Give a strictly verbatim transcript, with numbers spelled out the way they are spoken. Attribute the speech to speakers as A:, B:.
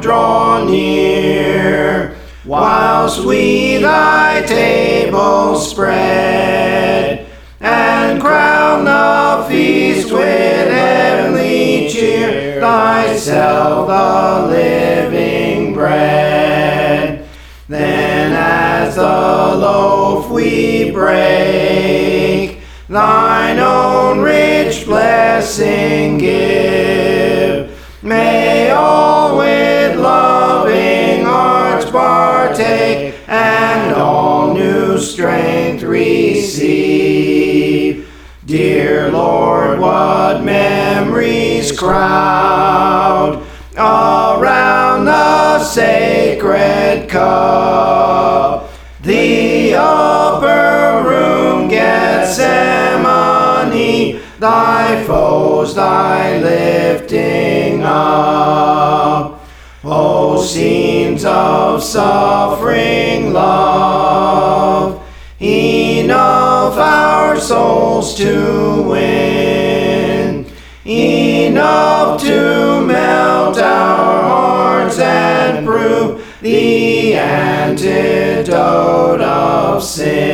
A: draw near, whilst we thy table spread, and crown the feast with heavenly cheer, thyself the living bread. Then as the loaf we break, thine own rich blessing give. May all with loving hearts partake, and all new strength receive. Dear Lord, what memories crowd around the sacred cup, the upper room, Gethsemane, thy foes thy lifting up. O scenes of suffering love, enough our souls to win, enough to melt our hearts and prove the antidote of sin.